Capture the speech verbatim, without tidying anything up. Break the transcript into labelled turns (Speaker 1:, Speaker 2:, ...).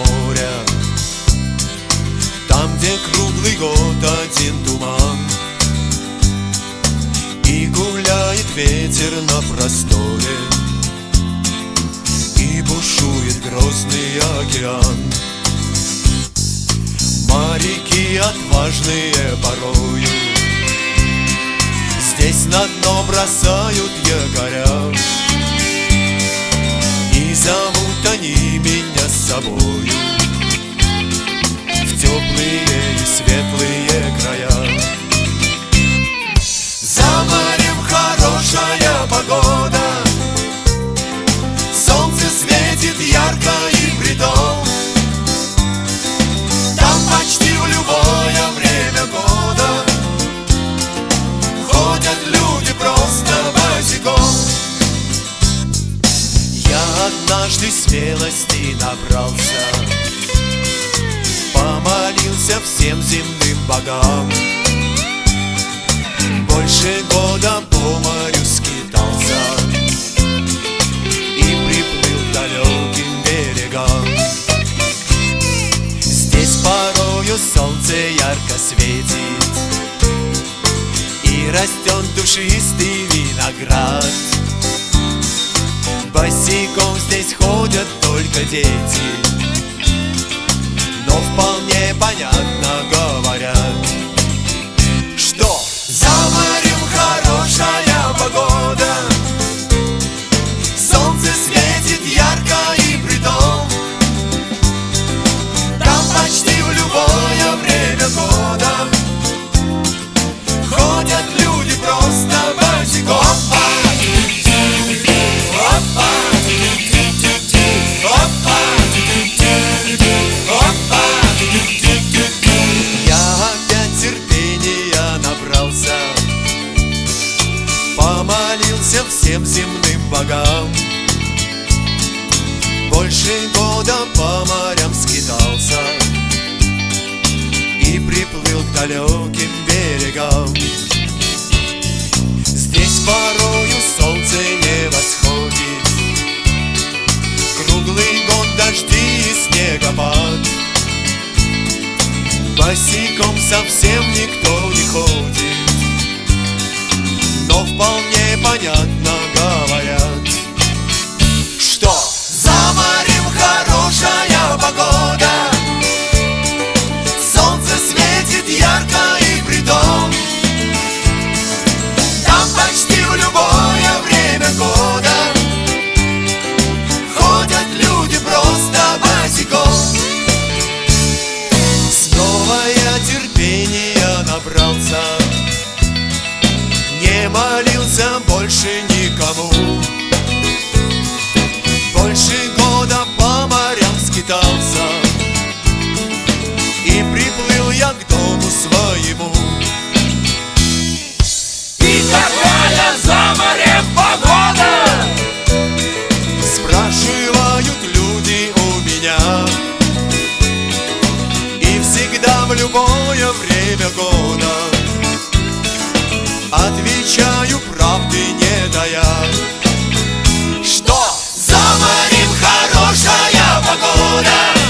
Speaker 1: моря, там, где круглый год один туман, и гуляет ветер на просторе, и бушует грозный океан. Моряки отважные порою здесь на дно бросают якоря, и зовут они меня с собою в теплые и светлые края. За морем хорошая погода, солнце светит ярко и притом, там почти в любое время года ходят люди просто босиком. Я однажды смелости набрался, помолился всем земным богам, больше года по морю скитался и приплыл к далеким берегам. Здесь порою солнце ярко светит, и растет душистый виноград. Босиком здесь ходят только дети, но вполне понятно говорят, что за морем хорошая погода, солнце светит ярко и притом, там почти в любое время года ходят люди просто босиком. Помолился всем земным богам, больше года по морям скитался и приплыл к далеким берегам. Здесь порою солнце не восходит, круглый год дожди и снегопад. Босиком совсем никто не ходит, но вполне понятно говорят, что за морем хорошая погода, солнце светит ярко и притом, там почти в любое время года ходят люди просто босиком. Снова я терпения набрался, не молился больше никому, больше года по морям скитался и приплыл я к дому своему.
Speaker 2: И какая за морем погода?
Speaker 1: Спрашивают люди у меня, и всегда в любое время года отвечаю, правды не тая, что за морем хорошая погода,